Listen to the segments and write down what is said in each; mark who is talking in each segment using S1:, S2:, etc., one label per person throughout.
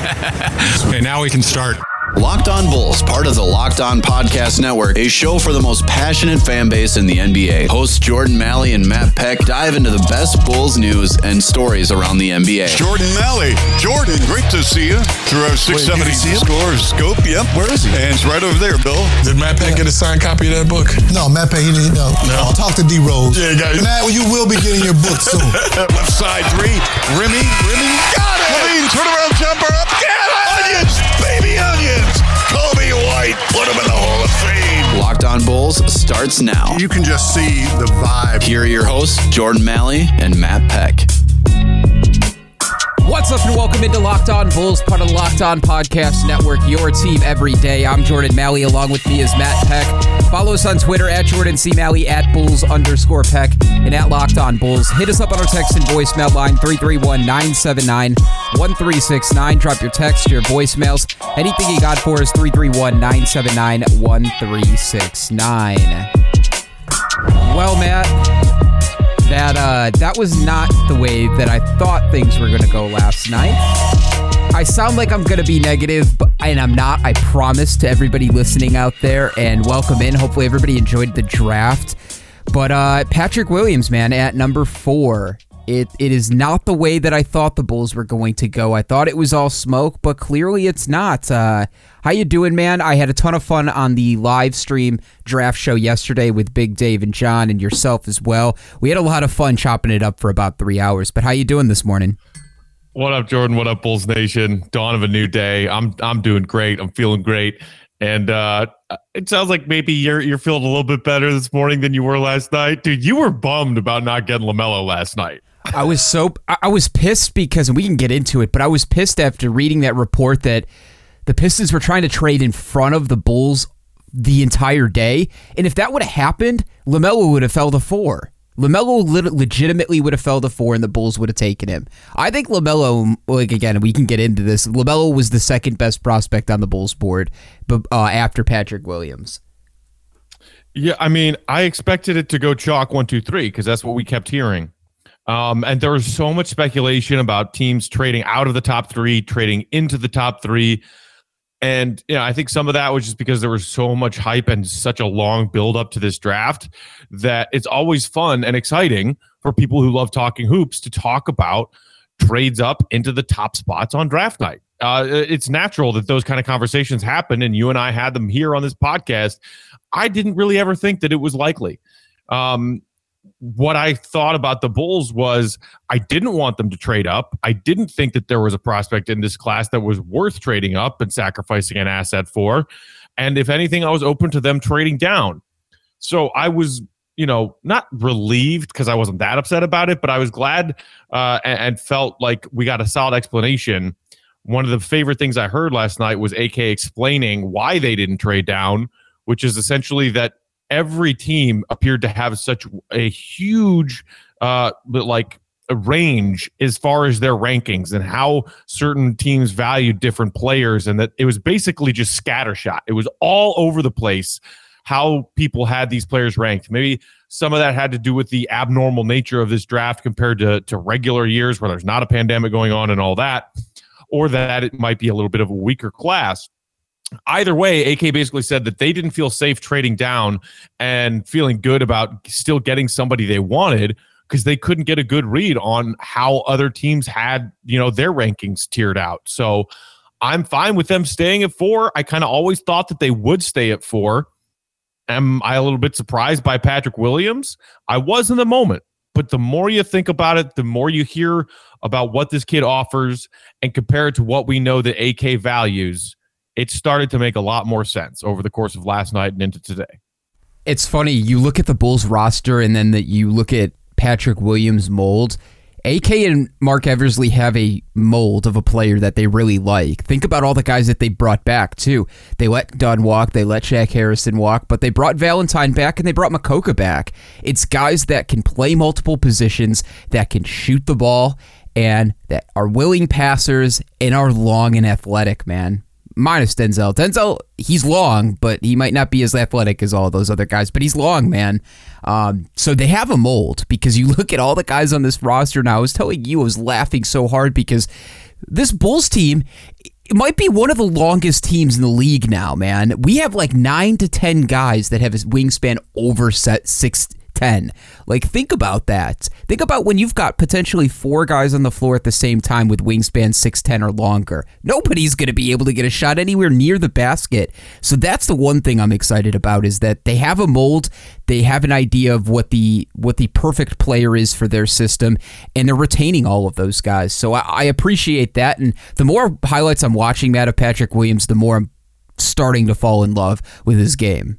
S1: Okay, now we can start.
S2: Locked On Bulls, part of the Locked On Podcast Network, a show for the most passionate fan base in the NBA. Hosts Jordan Malley and Matt Peck dive into the best Bulls news and stories around the NBA.
S3: Jordan Malley. Jordan, great to see you through our 670 score scope. Yep. Where is he? And it's right over there, Bill.
S1: Did Matt Peck get a signed copy of that book?
S4: No, Matt Peck, he didn't. No. I'll talk to D Rose.
S1: Yeah, guys.
S4: Matt, you will be getting your book soon.
S3: Left side three. Rimmy. Got it. Levine, turnaround jumper up. Get it. Onions, baby onions. Kobe White, put him in the Hall of Fame.
S2: Locked On Bulls starts now.
S5: You can just see the vibe.
S2: Here are your hosts, Jordan Malley and Matt Peck.
S6: What's up and welcome into Locked On Bulls, part of the Locked On Podcast Network, your team every day. I'm Jordan Malley, along with me is Matt Peck. Follow us on Twitter at Jordan C. Malley, at Bulls_Peck, and at Locked On Bulls. Hit us up on our text and voicemail line, 331-979-1369. Drop your text, your voicemails. Anything you got for us, 331-979-1369. Well, Matt, that was not the way that I thought things were going to go last night. I sound like I'm going to be negative, and I'm not. I promise to everybody listening out there, and welcome in. Hopefully everybody enjoyed the draft. But Patrick Williams, man, at number 4. It is not the way that I thought the Bulls were going to go. I thought it was all smoke, but clearly it's not. How you doing, man? I had a ton of fun on the live stream draft show yesterday with Big Dave and John and yourself as well. We had a lot of fun chopping it up for about 3 hours, but how you doing this morning?
S7: What up, Jordan? What up, Bulls Nation? Dawn of a new day. I'm doing great. I'm feeling great. And it sounds like maybe you're feeling a little bit better this morning than you were last night. Dude, you were bummed about not getting LaMelo last night.
S6: I was pissed because, and we can get into it, but I was pissed after reading that report that the Pistons were trying to trade in front of the Bulls the entire day. And if that would have happened, LaMelo would have fell to 4. LaMelo legitimately would have fell to 4 and the Bulls would have taken him. I think LaMelo, like, again, we can get into this. LaMelo was the second best prospect on the Bulls board after Patrick Williams.
S7: Yeah, I mean, I expected it to go chalk 1, 2, 3 because that's what we kept hearing. And there was so much speculation about teams trading out of the top 3, trading into the top 3. And I think some of that was just because there was so much hype and such a long build up to this draft that it's always fun and exciting for people who love talking hoops to talk about trades up into the top spots on draft night. It's natural that those kind of conversations happen, and you and I had them here on this podcast. I didn't really ever think that it was likely. What I thought about the Bulls was I didn't want them to trade up. I didn't think that there was a prospect in this class that was worth trading up and sacrificing an asset for. And if anything, I was open to them trading down. So I was, not relieved because I wasn't that upset about it, but I was glad and felt like we got a solid explanation. One of the favorite things I heard last night was AK explaining why they didn't trade down, which is essentially that every team appeared to have such a huge a range as far as their rankings and how certain teams valued different players, and that it was basically just scattershot. It was all over the place how people had these players ranked. Maybe some of that had to do with the abnormal nature of this draft compared to regular years where there's not a pandemic going on and all that, or that it might be a little bit of a weaker class. Either way, AK basically said that they didn't feel safe trading down and feeling good about still getting somebody they wanted because they couldn't get a good read on how other teams had, their rankings tiered out. So I'm fine with them staying at 4. I kind of always thought that they would stay at 4. Am I a little bit surprised by Patrick Williams? I was in the moment, but the more you think about it, the more you hear about what this kid offers and compare it to what we know that AK values, it started to make a lot more sense over the course of last night and into today.
S6: It's funny, you look at the Bulls roster and then you look at Patrick Williams' mold. AK and Mark Eversley have a mold of a player that they really like. Think about all the guys that they brought back, too. They let Dunn walk, they let Shaq Harrison walk, but they brought Valentine back and they brought Makoka back. It's guys that can play multiple positions, that can shoot the ball, and that are willing passers and are long and athletic, man. Minus Denzel. Denzel, he's long, but he might not be as athletic as all those other guys, but he's long, man. So they have a mold because you look at all the guys on this roster now. I was telling you, I was laughing so hard because this Bulls team, it might be one of the longest teams in the league now, man. We have like 9 to 10 guys that have a wingspan over 6'10". Like, think about that. Think about when you've got potentially 4 guys on the floor at the same time with wingspan 6'10" or longer. Nobody's going to be able to get a shot anywhere near the basket. So that's the one thing I'm excited about, is that they have a mold, they have an idea of what the perfect player is for their system, and they're retaining all of those guys. So I appreciate that, and the more highlights I'm watching, Matt, of Patrick Williams, the more I'm starting to fall in love with his game.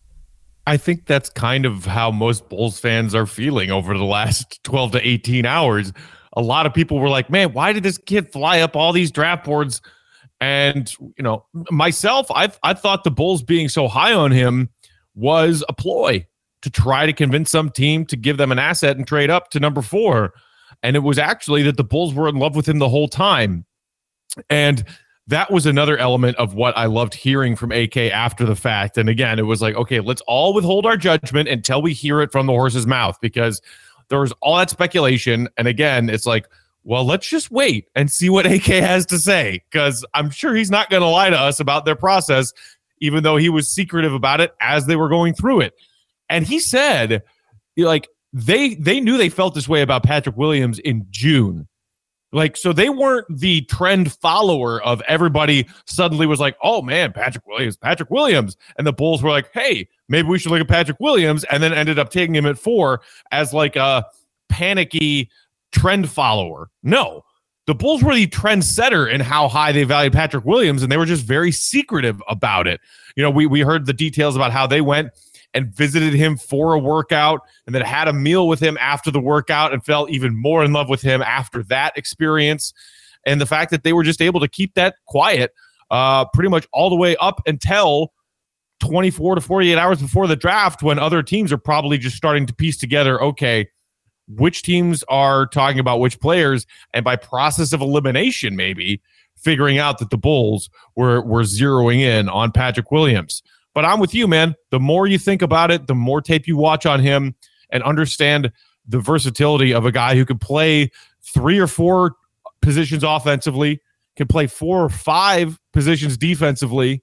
S7: I think that's kind of how most Bulls fans are feeling over the last 12 to 18 hours. A lot of people were like, man, why did this kid fly up all these draft boards? And, myself, I thought the Bulls being so high on him was a ploy to try to convince some team to give them an asset and trade up to number 4. And it was actually that the Bulls were in love with him the whole time. And that was another element of what I loved hearing from AK after the fact. And again, it was like, okay, let's all withhold our judgment until we hear it from the horse's mouth, because there was all that speculation. And again, it's like, well, let's just wait and see what AK has to say, because I'm sure he's not going to lie to us about their process, even though he was secretive about it as they were going through it. And he said, like, they knew they felt this way about Patrick Williams in June. Like, so they weren't the trend follower of everybody suddenly was like, oh man, Patrick Williams. And the Bulls were like, hey, maybe we should look at Patrick Williams, and then ended up taking him at 4 as like a panicky trend follower. No, the Bulls were the trendsetter in how high they valued Patrick Williams, and they were just very secretive about it. We heard the details about how they went and visited him for a workout, and then had a meal with him after the workout, and fell even more in love with him after that experience. And the fact that they were just able to keep that quiet pretty much all the way up until 24 to 48 hours before the draft, when other teams are probably just starting to piece together, okay, which teams are talking about which players, and by process of elimination, maybe figuring out that the Bulls were zeroing in on Patrick Williams. But I'm with you, man. The more you think about it, the more tape you watch on him and understand the versatility of a guy who can play 3 or 4 positions offensively, can play 4 or 5 positions defensively.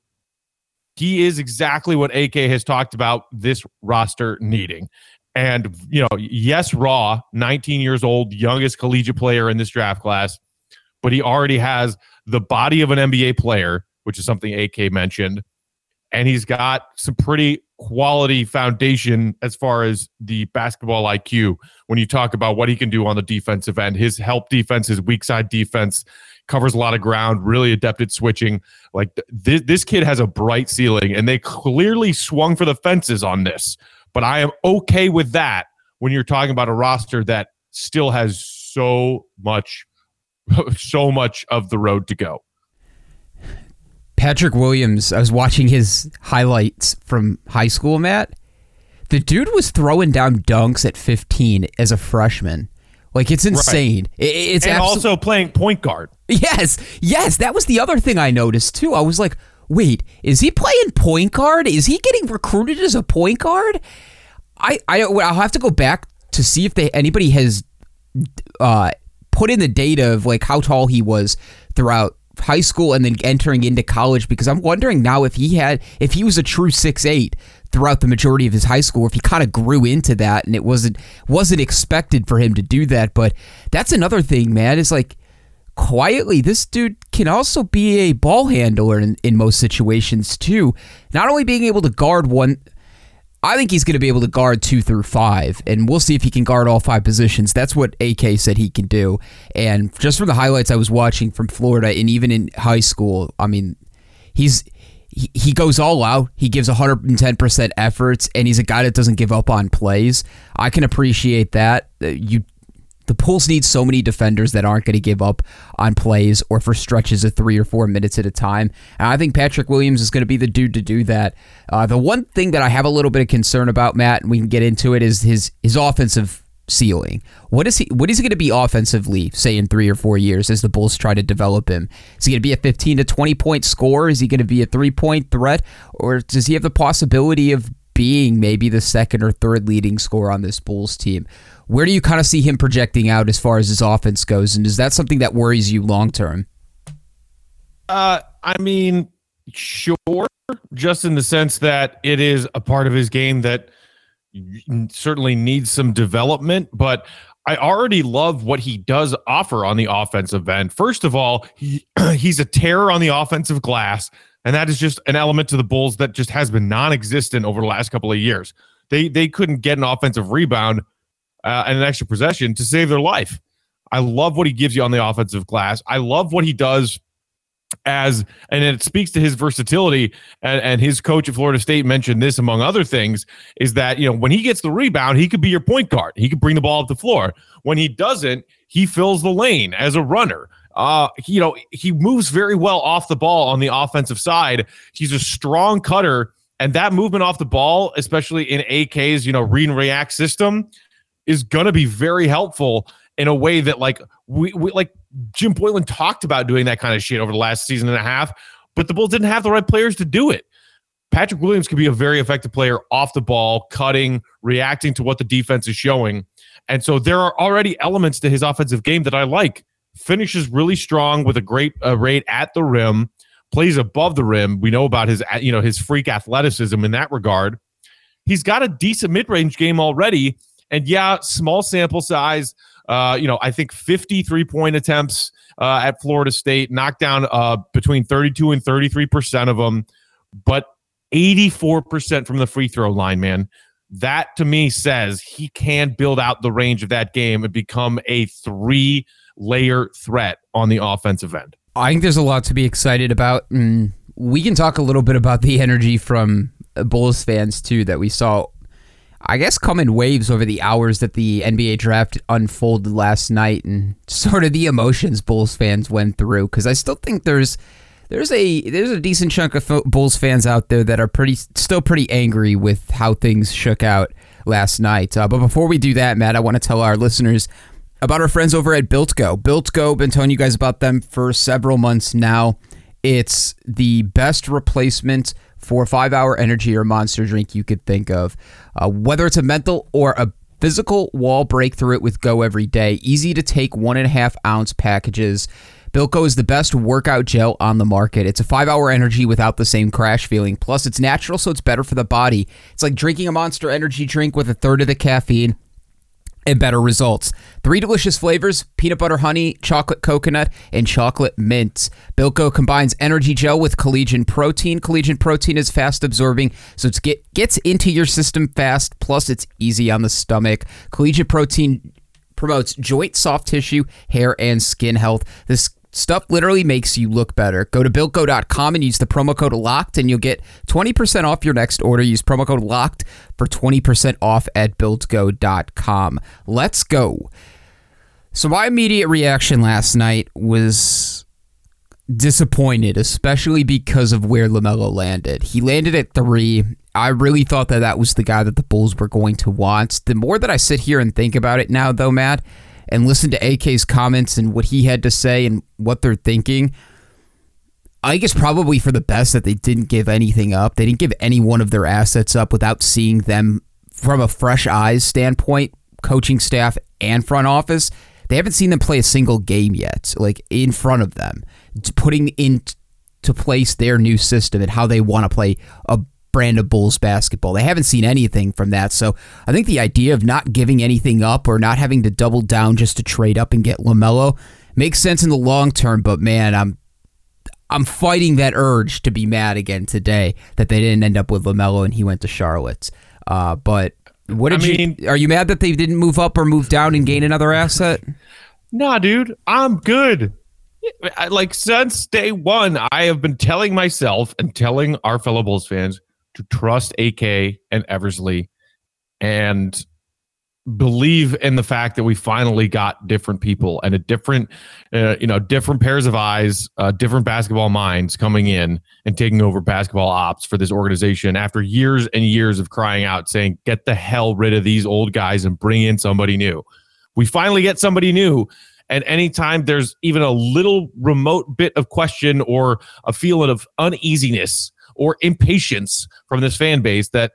S7: He is exactly what AK has talked about this roster needing. And, yes, Raw, 19 years old, youngest collegiate player in this draft class, but he already has the body of an NBA player, which is something AK mentioned. And he's got some pretty quality foundation as far as the basketball IQ. When you talk about what he can do on the defensive end, his help defense, his weak side defense, covers a lot of ground, really adept at switching. Like, this kid has a bright ceiling, and they clearly swung for the fences on this. But I am okay with that when you're talking about a roster that still has so much of the road to go.
S6: Patrick Williams, I was watching his highlights from high school, Matt. The dude was throwing down dunks at 15 as a freshman. Like, it's insane. Right. It's
S7: also playing point guard.
S6: Yes, that was the other thing I noticed, too. I was like, wait, is he playing point guard? Is he getting recruited as a point guard? I'll have to go back to see if anybody has put in the data of like how tall he was throughout high school and then entering into college, because I'm wondering now if he was a true 6'8" throughout the majority of his high school, or if he kind of grew into that and it wasn't expected for him to do that. But that's another thing, man, is like, quietly, this dude can also be a ball handler in most situations too. Not only being able to guard one, I think he's going to be able to guard 2 through 5, and we'll see if he can guard all 5 positions. That's what AK said he can do. And just from the highlights I was watching from Florida, and even in high school, I mean, he goes all out. He gives 110% efforts, and he's a guy that doesn't give up on plays. I can appreciate that. The Bulls need so many defenders that aren't going to give up on plays or for stretches of 3 or 4 minutes at a time. And I think Patrick Williams is going to be the dude to do that. The one thing that I have a little bit of concern about, Matt, and we can get into it, is his offensive ceiling. What is he going to be offensively, say in 3 or 4 years, as the Bulls try to develop him? Is he going to be a 15 to 20 point scorer? Is he going to be a 3-point threat? Or does he have the possibility of being maybe the 2nd or 3rd leading scorer on this Bulls team? Where do you kind of see him projecting out as far as his offense goes? And is that something that worries you long term?
S7: I mean, sure, just in the sense that it is a part of his game that certainly needs some development, but I already love what he does offer on the offensive end. First of all, he's a terror on the offensive glass, and that is just an element to the Bulls that just has been non-existent over the last couple of years. They couldn't get an offensive rebound and an extra possession to save their life. I love what he gives you on the offensive glass. I love what he does and it speaks to his versatility, and his coach at Florida State mentioned this among other things, is that, when he gets the rebound, he could be your point guard. He could bring the ball up the floor. When he doesn't, he fills the lane as a runner. He moves very well off the ball on the offensive side. He's a strong cutter, and that movement off the ball, especially in AK's, read and react system, is going to be very helpful in a way that we Jim Boylan talked about doing that kind of shit over the last season and a half, but the Bulls didn't have the right players to do it. Patrick Williams could be a very effective player off the ball, cutting, reacting to what the defense is showing. And so there are already elements to his offensive game that I like. Finishes really strong with a great rate at the rim, plays above the rim. We know about his freak athleticism in that regard. He's got a decent mid-range game already. And yeah, small sample size. I think 50 3-point attempts at Florida State, knocked down between 32 and 33% of them, but 84% from the free throw line, man. That to me says he can build out the range of that game and become a 3-layer threat on the offensive end.
S6: I think there's a lot to be excited about. And we can talk a little bit about the energy from Bulls fans too that we saw, I guess, come in waves over the hours that the NBA draft unfolded last night, and sort of the emotions Bulls fans went through. Because I still think there's a decent chunk of Bulls fans out there that are still pretty angry with how things shook out last night. But before we do that, Matt, I want to tell our listeners about our friends over at Built Go. Built Go, been telling you guys about them for several months now. It's the best replacement for a 5-hour energy or monster drink you could think of. Whether it's a mental or a physical wall, break through it with Go every day. Easy to take 1.5 ounce packages. Built Go is the best workout gel on the market. It's a 5-hour energy without the same crash feeling. Plus, it's natural, so it's better for the body. It's like drinking a Monster energy drink with a third of the caffeine and better results. 3 delicious flavors: peanut butter honey, chocolate coconut, and chocolate mint. Built Go combines energy gel with collagen protein. Collagen protein is fast absorbing, so it gets into your system fast, plus it's easy on the stomach. Collagen protein promotes joint, soft tissue, hair, and skin health. This stuff literally makes you look better. Go to BuiltGo.com and use the promo code LOCKED, and you'll get 20% off your next order. Use promo code LOCKED for 20% off at BuiltGo.com. Let's go. So my immediate reaction last night was disappointed, especially because of where LaMelo landed. He landed at 3. I really thought that was the guy that the Bulls were going to want. The more that I sit here and think about it now, though, Matt, and listen to AK's comments and what he had to say and what they're thinking, I think it's probably for the best that they didn't give anything up. They didn't give any one of their assets up without seeing them from a fresh eyes standpoint, coaching staff and front office. They haven't seen them play a single game yet, like in front of them, putting into place their new system and how they want to play a brand of Bulls basketball. They haven't seen anything from that. So I think the idea of not giving anything up or not having to double down just to trade up and get LaMelo makes sense in the long term. But man, I'm fighting that urge to be mad again today that they didn't end up with LaMelo and he went to Charlotte. But what are you mad that they didn't move up or move down and gain another asset?
S7: Nah, dude, I'm good. Like, since day one, I have been telling myself and telling our fellow Bulls fans to trust AK and Eversley and believe in the fact that we finally got different people and a different pairs of eyes, different basketball minds coming in and taking over basketball ops for this organization after years and years of crying out saying, get the hell rid of these old guys and bring in somebody new. We finally get somebody new. And anytime there's even a little remote bit of question or a feeling of uneasiness or impatience from this fan base that,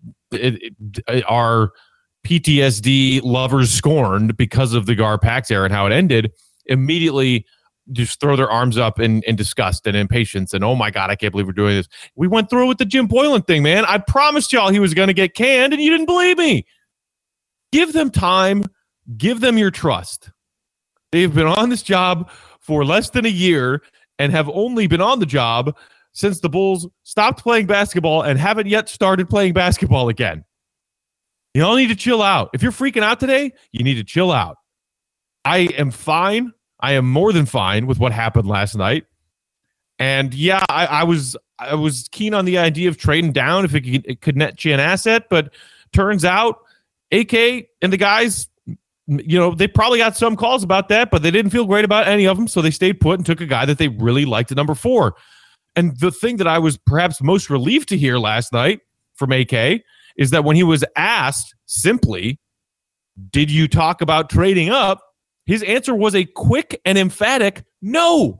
S7: are PTSD lovers scorned because of the Gar Pax era and how it ended, immediately just throw their arms up in disgust and impatience and, oh my God, I can't believe we're doing this. We went through with the Jim Boylan thing, man. I promised y'all he was going to get canned and you didn't believe me. Give them time. Give them your trust. They've been on this job for less than a year and have only been on the job since the Bulls stopped playing basketball and haven't yet started playing basketball again. You all need to chill out. If you're freaking out today, you need to chill out. I am fine. I am more than fine with what happened last night. And yeah, I was keen on the idea of trading down if it could net you an asset, but turns out AK and the guys, they probably got some calls about that, but they didn't feel great about any of them, so they stayed put and took a guy that they really liked at number 4. And the thing that I was perhaps most relieved to hear last night from AK is that when he was asked simply, did you talk about trading up? His answer was a quick and emphatic no.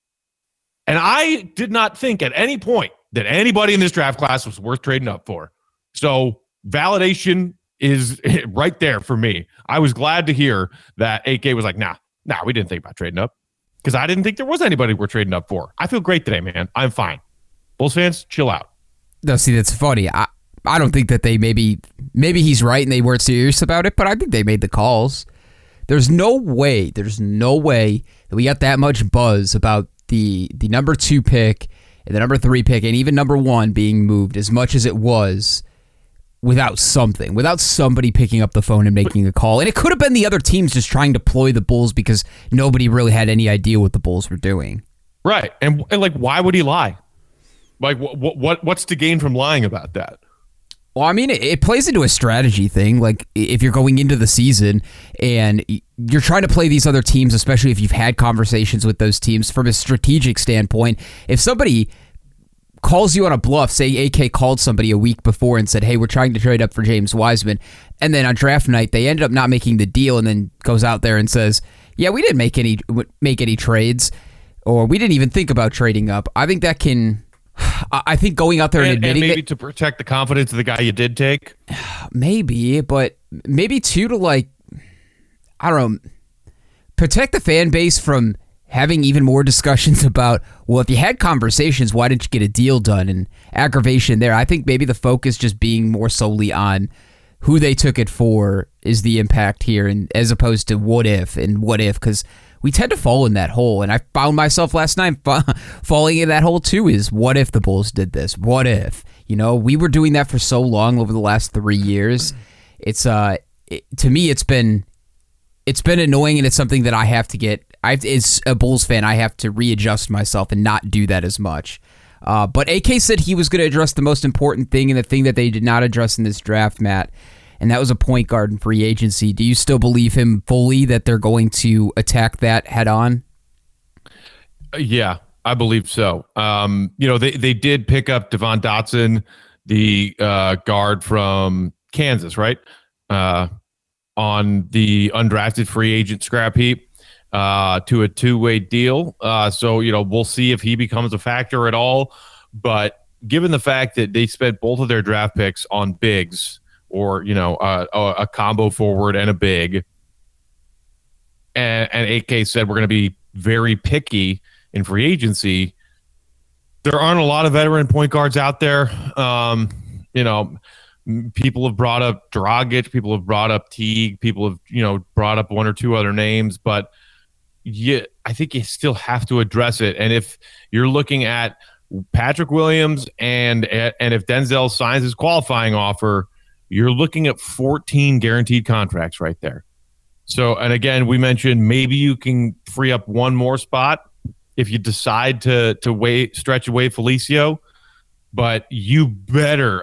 S7: And I did not think at any point that anybody in this draft class was worth trading up for. So validation is right there for me. I was glad to hear that AK was like, nah, we didn't think about trading up because I didn't think there was anybody we're trading up for. I feel great today, man. I'm fine. Bulls fans, chill out.
S6: No, see, that's funny. I don't think that they maybe he's right and they weren't serious about it, but I think they made the calls. There's no way that we got that much buzz about the number 2 pick and the number 3 pick and even number 1 being moved as much as it was without somebody picking up the phone and making a call. And it could have been the other teams just trying to ploy the Bulls because nobody really had any idea what the Bulls were doing.
S7: Right. And like, why would he lie? Like, what's to gain from lying about that?
S6: Well, I mean, it plays into a strategy thing. Like, if you're going into the season and you're trying to play these other teams, especially if you've had conversations with those teams from a strategic standpoint, if somebody calls you on a bluff, say AK called somebody a week before and said, hey, we're trying to trade up for James Wiseman, and then on draft night, they ended up not making the deal and then goes out there and says, yeah, we didn't make any trades, or we didn't even think about trading up. I think that can... I think going out there and admitting
S7: maybe to protect the confidence of the guy you did take.
S6: Maybe, but maybe too to like, I don't know, protect the fan base from having even more discussions about, well, if you had conversations, why didn't you get a deal done? And aggravation there. I think maybe the focus just being more solely on who they took it for is the impact here, and as opposed to what if, because we tend to fall in that hole, and I found myself last night falling in that hole too, is what if the Bulls did this? What if? We were doing that for so long over the last 3 years. It's to me, it's been annoying, and it's something that I have to get, as a Bulls fan, I have to readjust myself and not do that as much. But AK said he was going to address the most important thing, and the thing that they did not address in this draft, Matt, and that was a point guard in free agency. Do you still believe him fully that they're going to attack that head on?
S7: Yeah, I believe so. They did pick up Devon Dotson, the guard from Kansas, right? On the undrafted free agent scrap heap to a 2-way deal. So we'll see if he becomes a factor at all. But given the fact that they spent both of their draft picks on bigs, or a combo forward and a big, and AK said we're going to be very picky in free agency. There aren't a lot of veteran point guards out there. People have brought up Dragic, people have brought up Teague, people have brought up 1 or 2 other names, but I think you still have to address it. And if you're looking at Patrick Williams and if Denzel signs his qualifying offer, you're looking at 14 guaranteed contracts right there. So, and again, we mentioned maybe you can free up one more spot if you decide to stretch away Felicio, but you better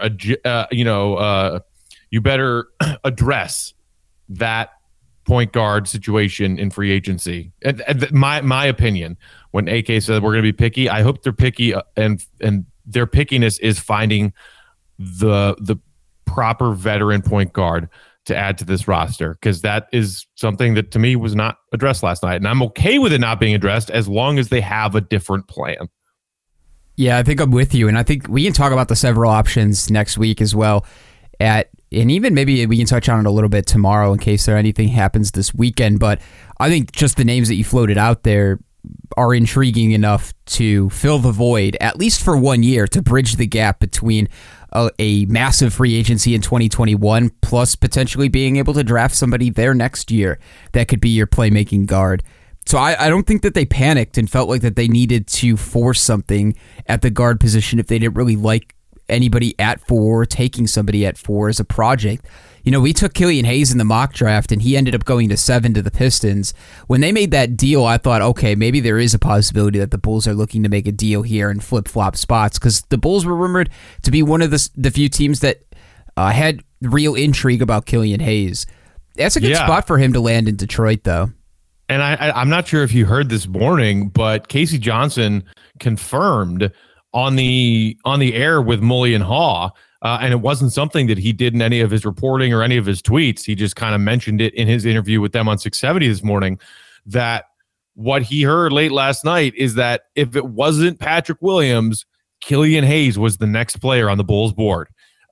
S7: address that point guard situation in free agency. My opinion, when AK said we're going to be picky, I hope they're picky, and their pickiness is finding the proper veteran point guard to add to this roster, because that is something that to me was not addressed last night, and I'm okay with it not being addressed as long as they have a different plan.
S6: Yeah, I think I'm with you, and I think we can talk about the several options next week as well. And even maybe we can touch on it a little bit tomorrow in case anything happens this weekend. But I think just the names that you floated out there, are intriguing enough to fill the void, at least for 1 year, to bridge the gap between a massive free agency in 2021 plus potentially being able to draft somebody there next year that could be your playmaking guard. So I don't think that they panicked and felt like that they needed to force something at the guard position if they didn't really like anybody at 4, taking somebody at 4 as a project. You know, we took Killian Hayes in the mock draft, and he ended up going to 7 to the Pistons. When they made that deal, I thought, okay, maybe there is a possibility that the Bulls are looking to make a deal here and flip-flop spots, because the Bulls were rumored to be one of the few teams that had real intrigue about Killian Hayes. That's a good spot for him to land in Detroit, though.
S7: And I'm not sure if you heard this morning, but Casey Johnson confirmed on the air with Mully and Haw, and it wasn't something that he did in any of his reporting or any of his tweets. He just kind of mentioned it in his interview with them on 670 this morning, that what he heard late last night is that if it wasn't Patrick Williams, Killian Hayes was the next player on the Bulls board,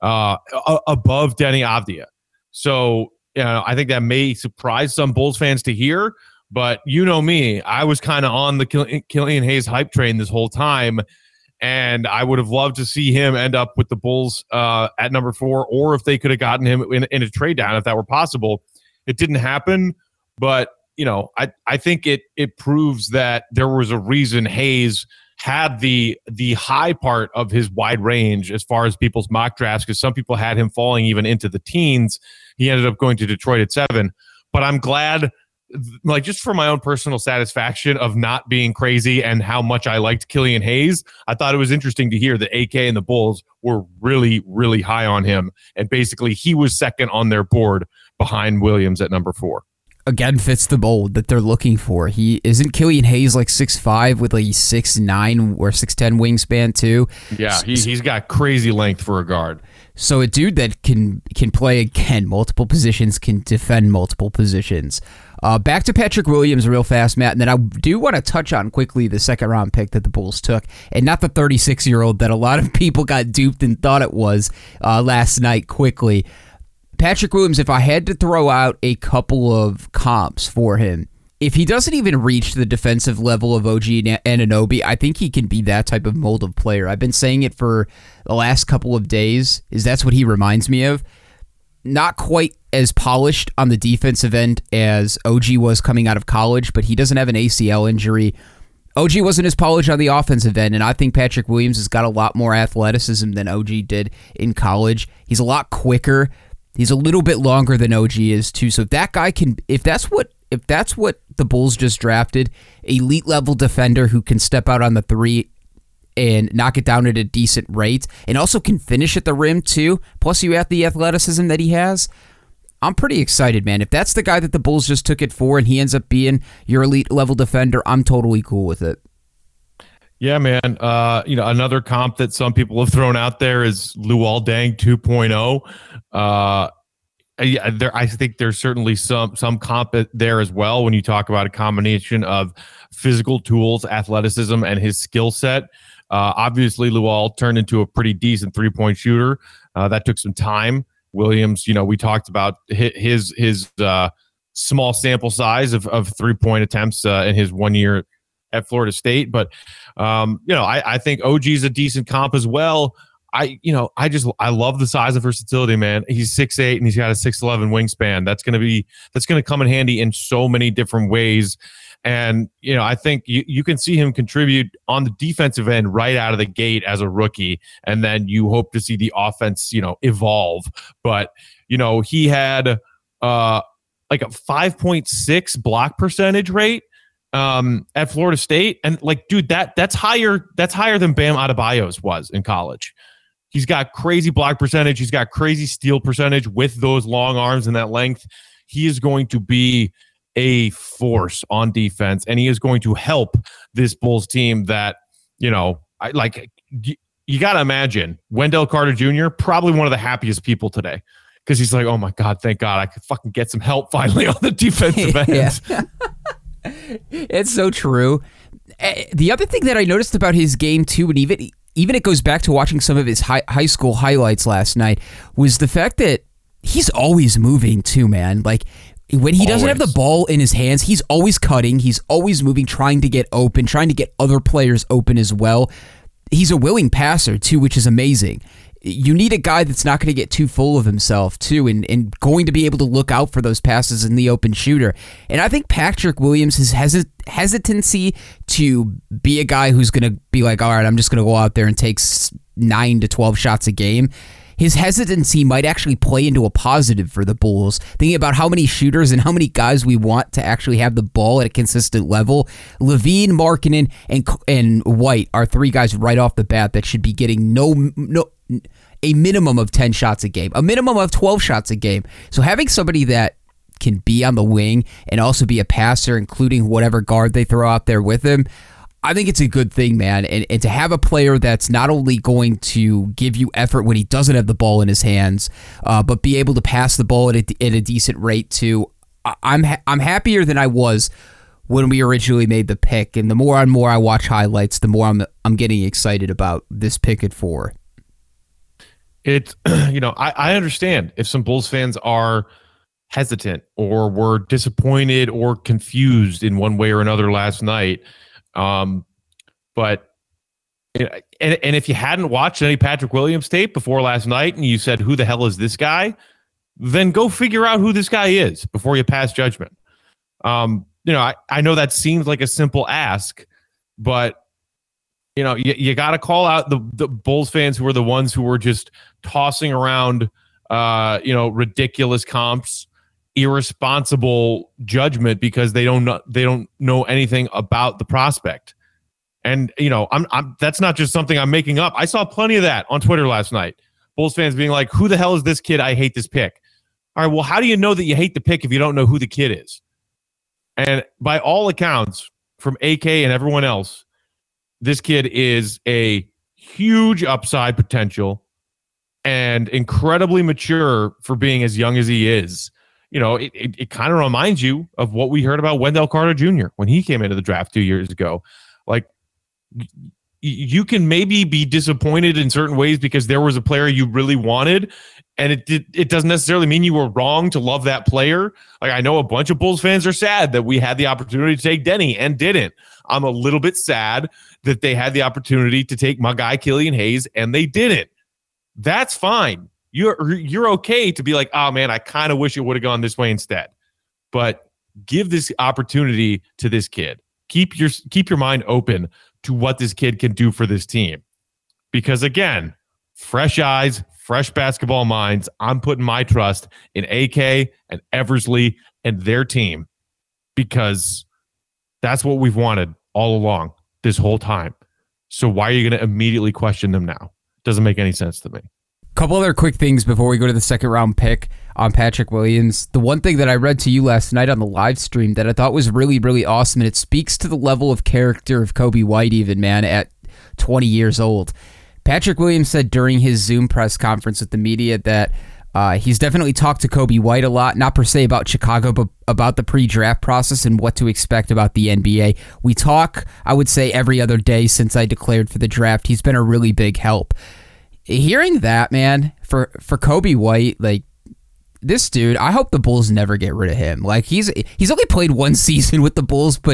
S7: above Deni Avdija. So I think that may surprise some Bulls fans to hear, but you know me, I was kind of on the Killian Hayes hype train this whole time. And I would have loved to see him end up with the Bulls at number 4, or if they could have gotten him in a trade down, if that were possible. It didn't happen, but I think it proves that there was a reason Hayes had the high part of his wide range as far as people's mock drafts, because some people had him falling even into the teens. He ended up going to Detroit at 7, but I'm glad, like, just for my own personal satisfaction of not being crazy and how much I liked Killian Hayes, I thought it was interesting to hear that AK and the Bulls were really, really high on him. And basically he was second on their board behind Williams at number 4.
S6: Again, fits the mold that they're looking for. He isn't Killian Hayes like 6'5" with like 6'9" or 6'10" wingspan too.
S7: Yeah, he's got crazy length for a guard.
S6: So a dude that can play, again, multiple positions, can defend multiple positions. Back to Patrick Williams real fast, Matt, and then I do want to touch on quickly the second-round pick that the Bulls took, and not the 36-year-old that a lot of people got duped and thought it was last night quickly. Patrick Williams, if I had to throw out a couple of comps for him, if he doesn't even reach the defensive level of OG Anunoby, I think he can be that type of mold of player. I've been saying it for the last couple of days, is that's what he reminds me of. Not quite as polished on the defensive end as OG was coming out of college, but he doesn't have an ACL injury. OG wasn't as polished on the offensive end, and I think Patrick Williams has got a lot more athleticism than OG did in college. He's a lot quicker. He's a little bit longer than OG is too. So if that guy can, if that's what the Bulls just drafted, elite level defender who can step out on the 3 and knock it down at a decent rate, and also can finish at the rim too, plus you have the athleticism that he has, I'm pretty excited, man. If that's the guy that the Bulls just took it for and he ends up being your elite level defender, I'm totally cool with it.
S7: Yeah, man. Another comp that some people have thrown out there is Luol Deng 2.0. I think there's certainly some comp there as well when you talk about a combination of physical tools, athleticism, and his skill set. Obviously, Luol turned into a pretty decent 3-point shooter. That took some time. Williams, we talked about his small sample size of 3-point attempts in his 1 year at Florida State. But, I think OG's a decent comp as well. I love the size and versatility, man. He's 6'8" and he's got a 6'11" wingspan. That's going to come in handy in so many different ways. And, I think you can see him contribute on the defensive end right out of the gate as a rookie. And then you hope to see the offense, evolve. But, he had like a 5.6 block percentage rate at Florida State. And dude, that's higher than Bam Adebayo's was in college. He's got crazy block percentage. He's got crazy steal percentage with those long arms and that length. He is going to be a force on defense, and he is going to help this Bulls team that, you got to imagine Wendell Carter Jr., probably one of the happiest people today, because he's like, oh my God, thank God I could fucking get some help finally on the defensive end.
S6: It's so true. The other thing that I noticed about his game too, and even it goes back to watching some of his high school highlights last night, was the fact that he's always moving too, man. Like, When he doesn't have the
S7: Always.
S6: ball in his hands, he's always cutting. He's always moving, trying to get open, trying to get other players open as well. He's a willing passer, too, which is amazing. You need a guy that's not going to get too full of himself, too, and going to be able to look out for those passes in the open shooter. And I think Patrick Williams, his hesitancy to be a guy who's going to be like, all right, I'm just going to go out there and take 9 to 12 shots a game, his hesitancy might actually play into a positive for the Bulls. Thinking about how many shooters and how many guys we want to actually have the ball at a consistent level, LaVine, Markkanen, and White are 3 guys right off the bat that should be getting a minimum of 10 shots a game, a minimum of 12 shots a game. So having somebody that can be on the wing and also be a passer, including whatever guard they throw out there with him, I think it's a good thing, man. And to have a player that's not only going to give you effort when he doesn't have the ball in his hands, but be able to pass the ball at a decent rate too. I'm happier than I was when we originally made the pick. And the more and more I watch highlights, the more I'm getting excited about this pick at 4.
S7: It's, I understand if some Bulls fans are hesitant or were disappointed or confused in one way or another last night. But if you hadn't watched any Patrick Williams tape before last night and you said, who the hell is this guy? Then go figure out who this guy is before you pass judgment. I know that seems like a simple ask, but you got to call out the Bulls fans who are the ones who were just tossing around, ridiculous comps, irresponsible judgment because they don't know anything about the prospect. And I'm that's not just something I'm making up. I saw plenty of that on Twitter last night. Bulls fans being like, who the hell is this kid? I hate this pick. All right, well, how do you know that you hate the pick if you don't know who the kid is? And by all accounts, from AK and everyone else, this kid is a huge upside potential and incredibly mature for being as young as he is. It kind of reminds you of what we heard about Wendell Carter Jr. when he came into the draft 2 years ago. Like, you can maybe be disappointed in certain ways because there was a player you really wanted, and it doesn't necessarily mean you were wrong to love that player. Like, I know a bunch of Bulls fans are sad that we had the opportunity to take Denny and didn't. I'm a little bit sad that they had the opportunity to take my guy Killian Hayes and they didn't. That's fine. You're okay to be like, oh man, I kind of wish it would have gone this way instead. But give this opportunity to this kid. Keep your mind open to what this kid can do for this team. Because again, fresh eyes, fresh basketball minds. I'm putting my trust in AK and Eversley and their team because that's what we've wanted all along this whole time. So why are you going to immediately question them now? Doesn't make any sense to me.
S6: Couple other quick things before we go to the second round pick on Patrick Williams. The one thing that I read to you last night on the live stream that I thought was really, really awesome, and it speaks to the level of character of Kobe White even, man, at 20 years old. Patrick Williams said during his Zoom press conference with the media that he's definitely talked to Kobe White a lot, not per se about Chicago, but about the pre-draft process and what to expect about the NBA. We talk, I would say, every other day since I declared for the draft. He's been a really big help. Hearing that, man, for Kobe White, like, this dude, I hope the Bulls never get rid of him. Like, he's only played one season with the Bulls, but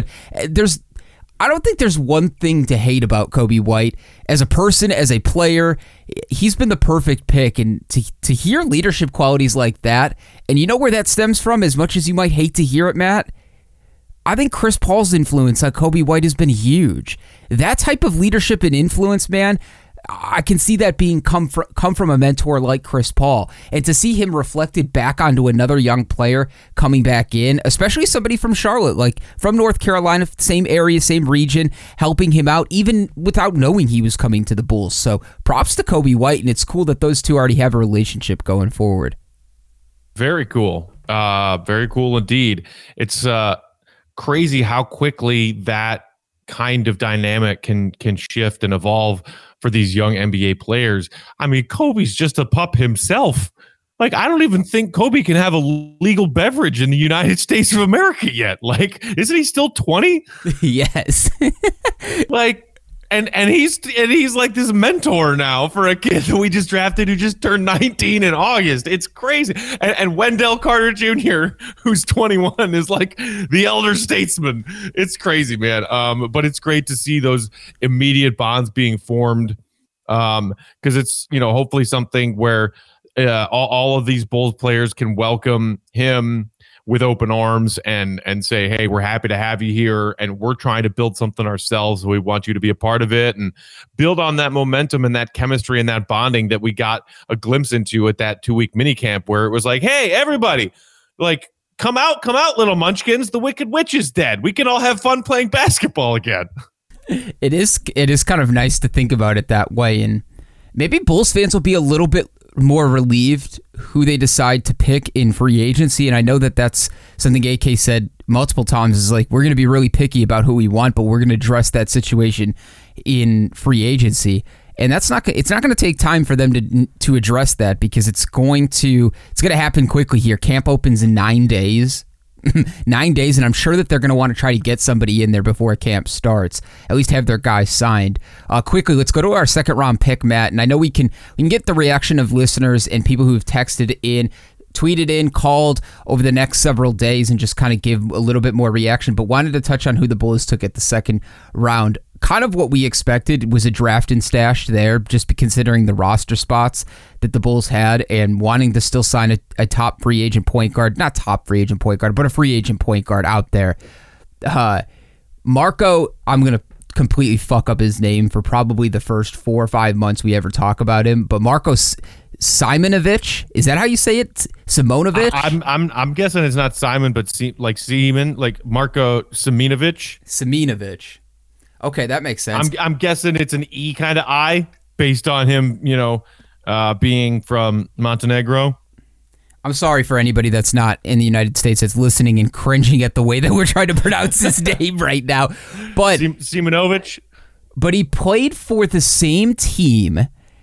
S6: I don't think there's one thing to hate about Kobe White. As a person, as a player, he's been the perfect pick. And to hear leadership qualities like that, and you know where that stems from, as much as you might hate to hear it, Matt? I think Chris Paul's influence on Kobe White has been huge. That type of leadership and influence, man, I can see that being come from a mentor like Chris Paul, and to see him reflected back onto another young player coming back in, especially somebody from Charlotte, like from North Carolina, same area, same region, helping him out even without knowing he was coming to the Bulls. So props to Kobe White, and it's cool that those two already have a relationship going forward.
S7: Very cool. Very cool indeed. It's crazy how quickly that kind of dynamic can shift and evolve for these young NBA players. I mean, Kobe's just a pup himself. Like, I don't even think Kobe can have a legal beverage in the United States of America yet. Like, isn't he still 20?
S6: Yes.
S7: Like, And he's like this mentor now for a kid that we just drafted who just turned 19 in August. It's crazy. And Wendell Carter Jr., who's 21, is like the elder statesman. It's crazy, man. But it's great to see those immediate bonds being formed, because it's, hopefully something where all of these Bulls players can welcome him with open arms and say, hey, we're happy to have you here, and we're trying to build something ourselves. We want you to be a part of it and build on that momentum and that chemistry and that bonding that we got a glimpse into at that 2-week mini camp, where it was like, hey, everybody, like, come out, little munchkins. The Wicked Witch is dead. We can all have fun playing basketball again.
S6: It is kind of nice to think about it that way, and maybe Bulls fans will be a little bit more relieved who they decide to pick in free agency. And I know that that's something AK said multiple times, is like, we're going to be really picky about who we want, but we're going to address that situation in free agency. And it's not going to take time for them to address that, because it's going to happen quickly here. Camp opens in 9 days. 9 days, and I'm sure that they're going to want to try to get somebody in there before camp starts, at least have their guys signed. Quickly, let's go to our second round pick, Matt, and I know we can get the reaction of listeners and people who've texted in, tweeted in, called over the next several days, and just kind of give a little bit more reaction, but wanted to touch on who the Bulls took at the second round. Kind of what we expected was a draft and stash there, just considering the roster spots that the Bulls had and wanting to still sign a top free agent point guard, not top free agent point guard, but a free agent point guard out there. Marko, I'm going to completely fuck up his name for probably the first 4 or 5 months we ever talk about him, but Marko Simonovic, is that how you say it? Simonovic?
S7: I'm guessing it's not Simon, but Seaman, like Marko Seminovic.
S6: Seminovic. Okay, that makes sense.
S7: I'm guessing it's an E kind of I, based on him, being from Montenegro.
S6: I'm sorry for anybody that's not in the United States that's listening and cringing at the way that we're trying to pronounce his name right now. But
S7: Simonovic.
S6: But he played for the same team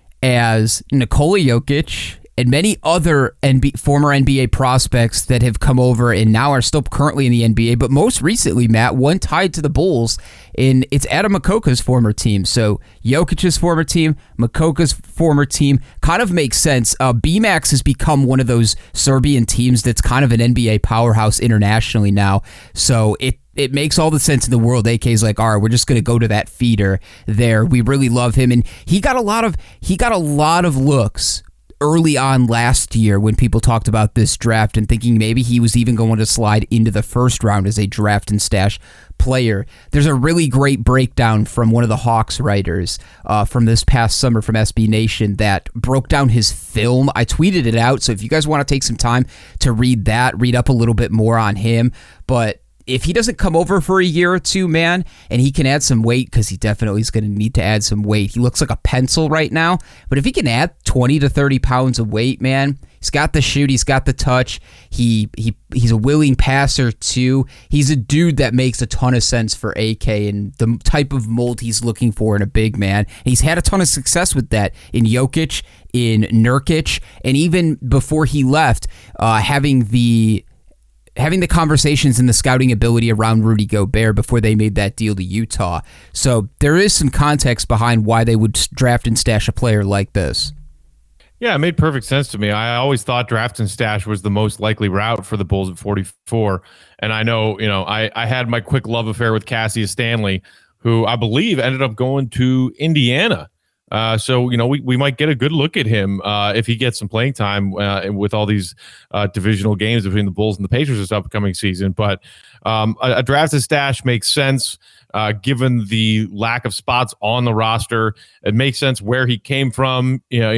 S6: as Nikola Jokic and many other former NBA prospects that have come over and now are still currently in the NBA. But most recently, Matt, one tied to the Bulls, and it's Adam Makoka's former team. So Jokic's former team, Makoka's former team, kind of makes sense. BMAX has become one of those Serbian teams that's kind of an NBA powerhouse internationally now. So it makes all the sense in the world. AK's like, all right, we're just going to go to that feeder there. We really love him, and he got a lot of looks early on last year when people talked about this draft and thinking maybe he was even going to slide into the first round as a draft and stash player. There's a really great breakdown from one of the Hawks writers from this past summer from SB Nation that broke down his film. I tweeted it out, so if you guys want to take some time to read up a little bit more on him. But if he doesn't come over for a year or two, man, and he can add some weight, because he definitely is going to need to add some weight. He looks like a pencil right now, but if he can add 20 to 30 pounds of weight, man, he's got the shoot, he's got the touch, he's a willing passer too. He's a dude that makes a ton of sense for AK and the type of mold he's looking for in a big man. And he's had a ton of success with that in Jokic, in Nurkic, and even before he left, having the conversations and the scouting ability around Rudy Gobert before they made that deal to Utah. So there is some context behind why they would draft and stash a player like this.
S7: Yeah, it made perfect sense to me. I always thought draft and stash was the most likely route for the Bulls at 44. And I know, I had my quick love affair with Cassius Stanley, who I believe ended up going to Indiana. So we might get a good look at him if he gets some playing time with all these divisional games between the Bulls and the Pacers this upcoming season. But a draft and stash makes sense given the lack of spots on the roster. It makes sense where he came from.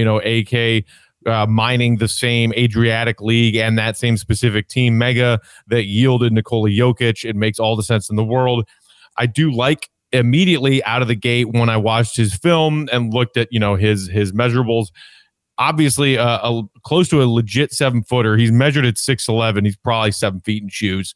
S7: AK mining the same Adriatic League and that same specific team mega that yielded Nikola Jokic. It makes all the sense in the world. I do like immediately out of the gate when I watched his film and looked at his measurables. Obviously, close to a legit 7-footer. He's measured at 6'11". He's probably 7 feet in shoes.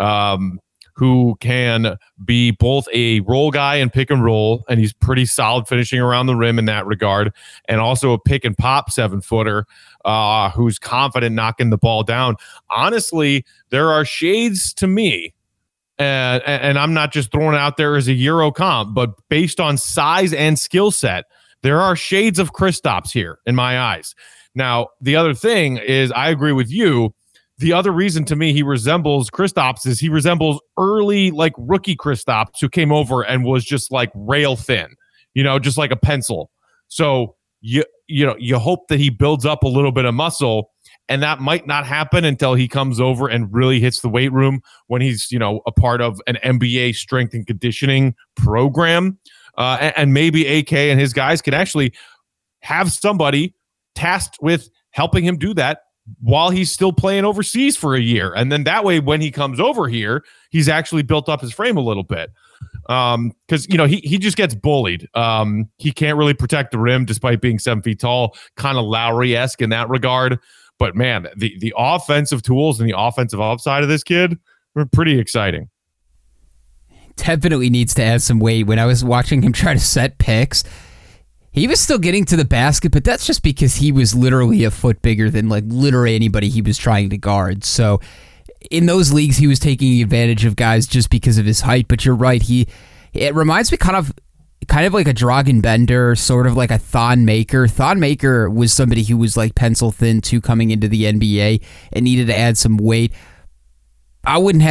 S7: Who can be both a roll guy and pick and roll, and he's pretty solid finishing around the rim in that regard, and also a pick and pop 7-footer who's confident knocking the ball down. Honestly, there are shades to me And I'm not just throwing it out there as a Euro comp, but based on size and skill set, there are shades of Kristaps here in my eyes. Now, the other thing is, I agree with you. The other reason to me he resembles Kristaps is he resembles early, like, rookie Kristaps who came over and was just like rail thin, just like a pencil. So you hope that he builds up a little bit of muscle, and that might not happen until he comes over and really hits the weight room when he's, a part of an NBA strength and conditioning program. And maybe AK and his guys can actually have somebody tasked with helping him do that while he's still playing overseas for a year. And then that way, when he comes over here, he's actually built up his frame a little bit. Because, he just gets bullied. He can't really protect the rim despite being 7 feet tall, kind of Lowry-esque in that regard. But man, the offensive tools and the offensive upside of this kid were pretty exciting.
S6: Definitely needs to add some weight. When I was watching him try to set picks, he was still getting to the basket, but that's just because he was literally a foot bigger than like literally anybody he was trying to guard. So in those leagues, he was taking advantage of guys just because of his height. But you're right, it reminds me kind of like a Dragan Bender, sort of like a Thon Maker. Thon Maker was somebody who was like pencil thin too coming into the NBA and needed to add some weight. I wouldn't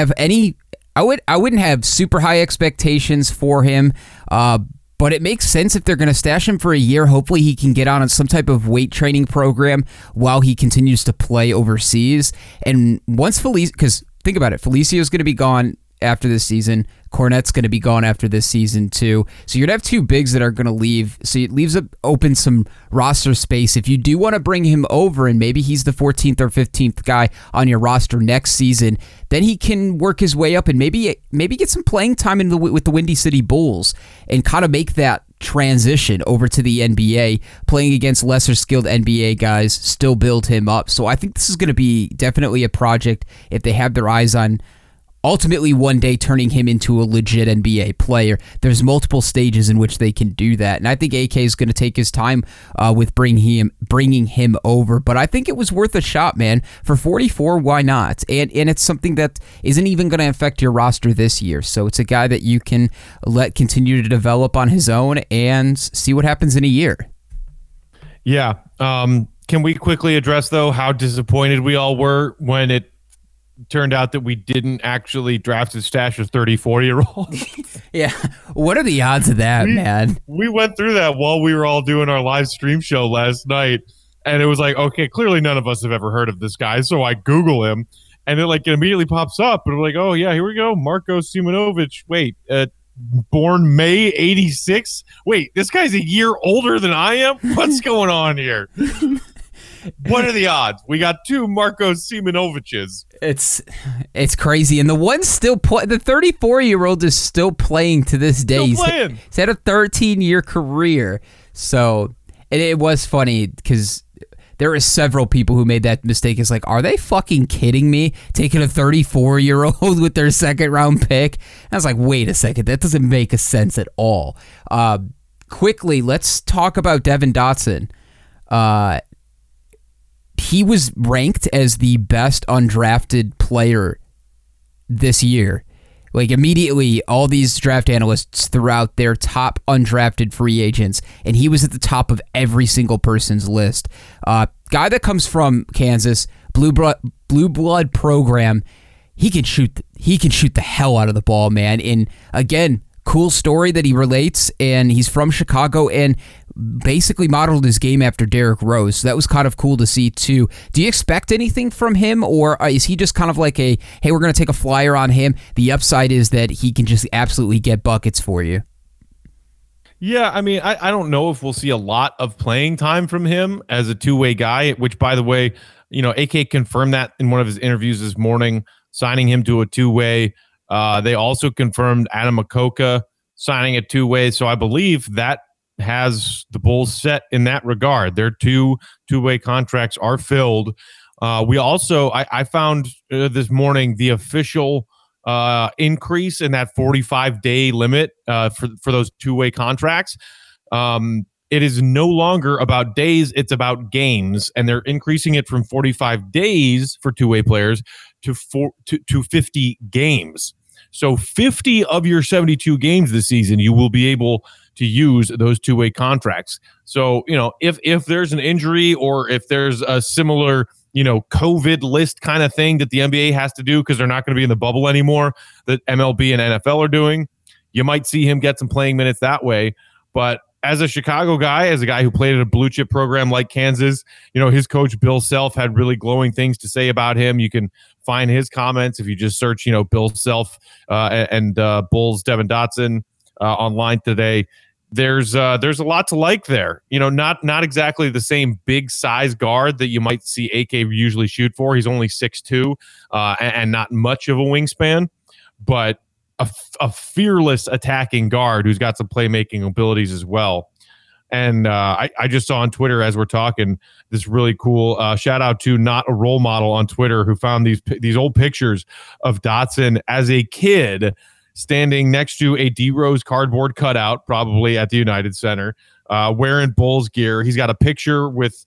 S6: have super high expectations for him, but it makes sense if they're going to stash him for a year. Hopefully he can get on some type of weight training program while he continues to play overseas. And once because think about it, Felicia's going to be gone after this season. Cornette's going to be gone after this season too. So you're going to have two bigs that are going to leave. So it leaves open some roster space. If you do want to bring him over and maybe he's the 14th or 15th guy on your roster next season, then he can work his way up and maybe get some playing time with the Windy City Bulls and kind of make that transition over to the NBA, playing against lesser skilled NBA guys, still build him up. So I think this is going to be definitely a project if they have their eyes on ultimately one day turning him into a legit NBA player. There's multiple stages in which they can do that, and I think AK is going to take his time with bringing him over, but I think it was worth a shot, man. For 44, why not? And it's something that isn't even going to affect your roster this year, so it's a guy that you can let continue to develop on his own and see what happens in a year.
S7: Yeah. Can we quickly address, though, how disappointed we all were when it turned out that we didn't actually draft a stash of 34-year-olds?
S6: Yeah. What are the odds of that, man?
S7: We went through that while we were all doing our live stream show last night, and it was like, okay, clearly none of us have ever heard of this guy, so I Google him, and it immediately pops up, and we're like, oh, yeah, here we go, Marko Simonovic. Wait, born May 86? Wait, this guy's a year older than I am? What's going on here? What are the odds? We got two Marko Simonoviches.
S6: It's crazy, and the one still the 34-year-old is still playing to this day. He's had a 13-year career. So, and it was funny because there were several people who made that mistake. It's like, are they fucking kidding me? Taking a 34-year-old with their second-round pick? And I was like, wait a second, that doesn't make a sense at all. Quickly, let's talk about Devin Dotson. He was ranked as the best undrafted player this year. Immediately, all these draft analysts threw out their top undrafted free agents, and he was at the top of every single person's list. Guy that comes from Kansas, blue blood program, he can shoot the hell out of the ball, man. And again, cool story that he relates, and he's from Chicago and basically modeled his game after Derrick Rose. So that was kind of cool to see too. Do you expect anything from him, or is he just kind of like hey, we're going to take a flyer on him? The upside is that he can just absolutely get buckets for you.
S7: Yeah, I mean, I don't know if we'll see a lot of playing time from him as a two-way guy, which, by the way, AK confirmed that in one of his interviews this morning, signing him to a two-way. They also confirmed Adam Makoka signing a two-way, so I believe that has the Bulls set in that regard. Their two-way contracts are filled. We also, I found this morning the official increase in that 45-day limit for those two-way contracts. It is no longer about days, it's about games, and they're increasing it from 45 days for two-way players to 50 games. So 50 of your 72 games this season, you will be able to use those two-way contracts. So, if there's an injury or if there's a similar, COVID list kind of thing that the NBA has to do because they're not going to be in the bubble anymore that MLB and NFL are doing, you might see him get some playing minutes that way. But as a Chicago guy, as a guy who played at a blue chip program like Kansas, his coach Bill Self had really glowing things to say about him. You can find his comments if you just search, Bill Self and Bulls Devin Dotson online today. There's a lot to like there. Not exactly the same big size guard that you might see AK usually shoot for. He's only 6'2", and not much of a wingspan, but a fearless attacking guard who's got some playmaking abilities as well. And I just saw on Twitter as we're talking this really cool shout out to Not a Role Model on Twitter, who found these old pictures of Dotson as a kid standing next to a D Rose cardboard cutout, probably at the United Center, wearing Bulls gear. He's got a picture with,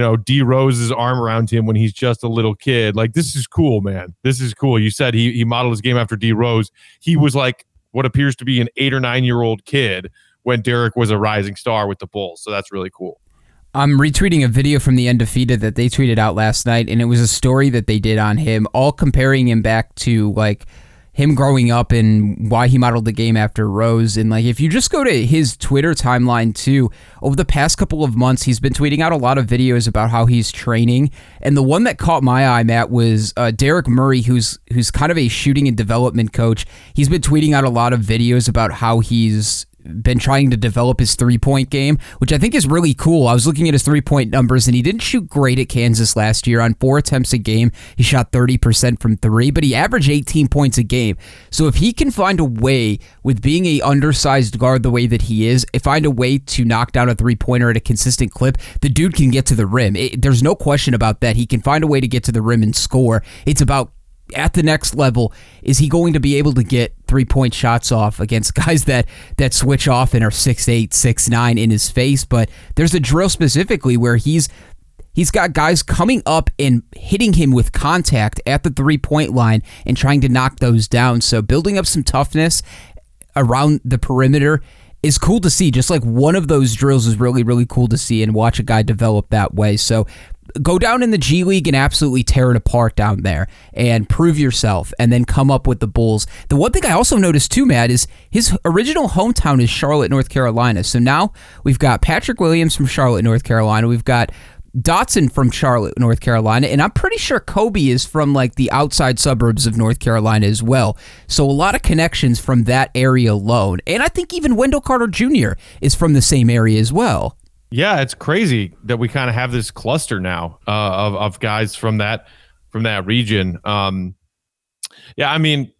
S7: D Rose's arm around him when he's just a little kid. Like, this is cool, man. This is cool. You said he modeled his game after D Rose. He was like what appears to be an 8 or 9 year old kid when Derek was a rising star with the Bulls. So that's really cool.
S6: I'm retweeting a video from the Undefeated that they tweeted out last night, and it was a story that they did on him, all comparing him back to like him growing up and why he modeled the game after Rose. And like, if you just go to his Twitter timeline too, over the past couple of months, he's been tweeting out a lot of videos about how he's training. And the one that caught my eye, Matt, was Derek Murray, who's kind of a shooting and development coach. He's been tweeting out a lot of videos about how he's been trying to develop his three-point game, which I think is really cool. I was looking at his three-point numbers, and he didn't shoot great at Kansas last year. On 4 attempts a game, he shot 30% from three, but he averaged 18 points a game. So if he can find a way, with being a undersized guard the way that he is, find a way to knock down a three-pointer at a consistent clip, the dude can get to the rim. There's no question about that. He can find a way to get to the rim and score. It's about, at the next level, is he going to be able to get three-point shots off against guys that switch off and are 6'8", 6'9" in his face? But there's a drill specifically where he's got guys coming up and hitting him with contact at the three-point line and trying to knock those down. So building up some toughness around the perimeter is cool to see. Just like one of those drills is really, really cool to see and watch a guy develop that way. So go down in the G League and absolutely tear it apart down there and prove yourself, and then come up with the Bulls. The one thing I also noticed too, Matt, is his original hometown is Charlotte, North Carolina. So now we've got Patrick Williams from Charlotte, North Carolina. We've got Dotson from Charlotte, North Carolina, and I'm pretty sure Kobe is from like the outside suburbs of North Carolina as well. So a lot of connections from that area alone. And I think even Wendell Carter Jr. is from the same area as well.
S7: Yeah, it's crazy that we kind of have this cluster now of guys from that region. Yeah, I mean,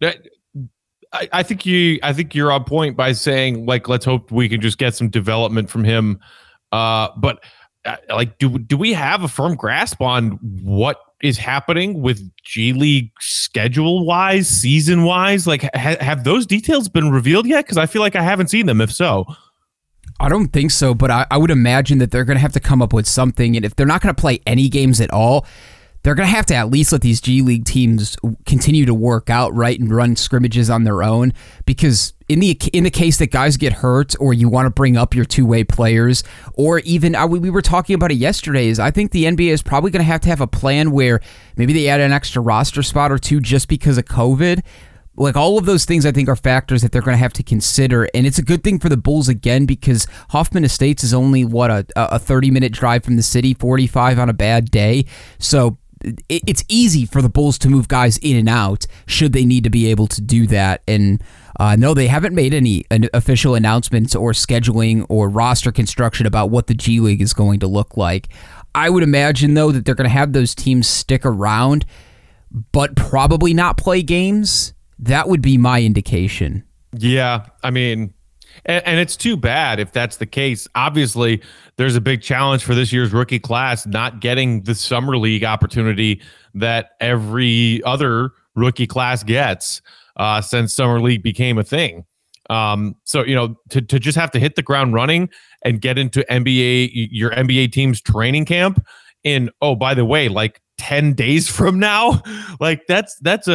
S7: I think you're on point by saying, like, let's hope we can just get some development from him. But like, do we have a firm grasp on what is happening with G League schedule wise, season wise? Like, have those details been revealed yet? Because I feel like I haven't seen them. If so.
S6: I don't think so, but I would imagine that they're going to have to come up with something, and if they're not going to play any games at all, they're going to have to at least let these G League teams continue to work out, right, and run scrimmages on their own, because in the case that guys get hurt or you want to bring up your two-way players, or even, we were talking about it yesterday, is I think the NBA is probably going to have a plan where maybe they add an extra roster spot or two just because of COVID. Like, all of those things I think are factors that they're going to have to consider, and it's a good thing for the Bulls again, because Hoffman Estates is only, a 30-minute drive from the city, 45 on a bad day, so it's easy for the Bulls to move guys in and out should they need to be able to do that. And no, they haven't made any official announcements or scheduling or roster construction about what the G League is going to look like. I would imagine, though, that they're going to have those teams stick around, but probably not play games. That would be my indication. Yeah,
S7: I mean, and it's too bad if that's the case. Obviously, there's a big challenge for this year's rookie class not getting the summer league opportunity that every other rookie class gets since summer league became a thing. So, to just have to hit the ground running and get into your NBA team's training camp in, oh, by the way, like 10 days from now, like that's a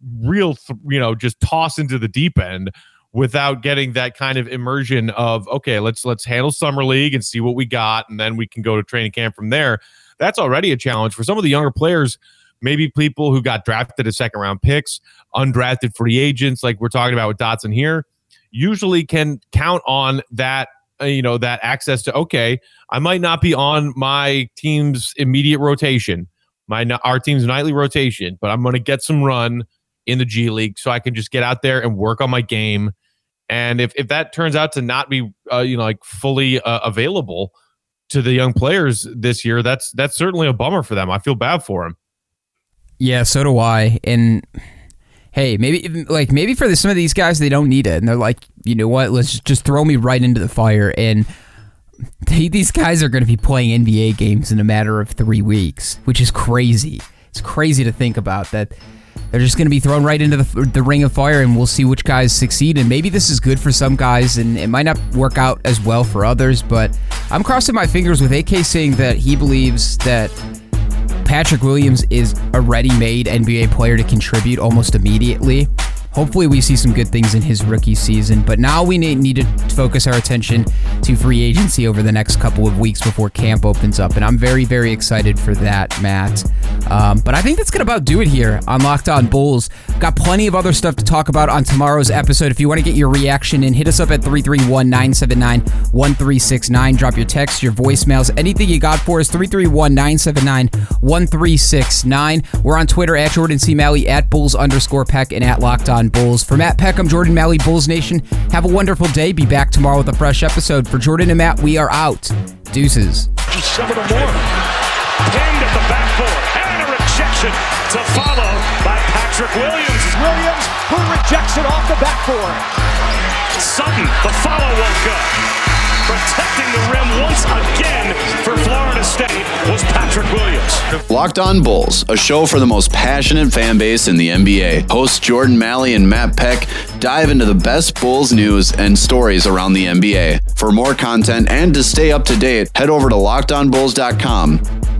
S7: real, just toss into the deep end without getting that kind of immersion of, okay, let's handle summer league and see what we got, and then we can go to training camp from there. That's already a challenge for some of the younger players. Maybe people who got drafted as second round picks, undrafted free agents, like we're talking about with Dotson here, usually can count on that, that access to, okay, I might not be on my team's immediate rotation, our team's nightly rotation, but I'm going to get some run in the G League so I can just get out there and work on my game. And if that turns out to not be, fully available to the young players this year, that's certainly a bummer for them. I feel bad for them.
S6: Yeah, so do I. And hey, maybe for some of these guys, they don't need it, and they're like, you know what? Let's just throw me right into the fire. And these guys are going to be playing NBA games in a matter of 3 weeks, which is crazy. It's crazy to think about that. They're just going to be thrown right into the ring of fire, and we'll see which guys succeed. And maybe this is good for some guys, and it might not work out as well for others. But I'm crossing my fingers with AK saying that he believes that Patrick Williams is a ready-made NBA player to contribute almost immediately. Hopefully we see some good things in his rookie season, but now we need to focus our attention to free agency over the next couple of weeks before camp opens up, and I'm very, very excited for that, Matt. But I think that's going to about do it here on Locked On Bulls. Got plenty of other stuff to talk about on tomorrow's episode. If you want to get your reaction in, hit us up at 331-979-1369. Drop your text, your voicemails, anything you got for us, 331-979-1369. We're on Twitter at Jordan C. Malley, at Bulls_Peck, and at Locked On Bulls. For Matt Peck, I'm Jordan Malley, Bulls Nation. Have a wonderful day. Be back tomorrow with a fresh episode. For Jordan and Matt, we are out. Deuces.
S8: Just some of the more. Pinned at the backboard. And a rejection to follow by Patrick Williams. Williams, who rejects it off the backboard. Sutton, the follow won't go. Protecting the rim once again for Florida State was Patrick Williams.
S2: Locked On Bulls, a show for the most passionate fan base in the NBA. Hosts Jordan Malley and Matt Peck dive into the best Bulls news and stories around the NBA. For more content and to stay up to date, head over to LockedOnBulls.com.